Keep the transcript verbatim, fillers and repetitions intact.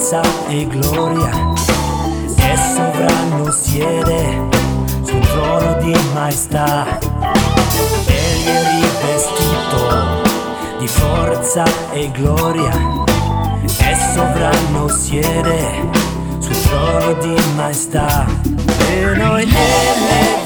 forza e gloria, è sovrano, siede su un trono di maestà. Egli è rivestito di forza e gloria, è sovrano, siede sul trono di maestà. E noi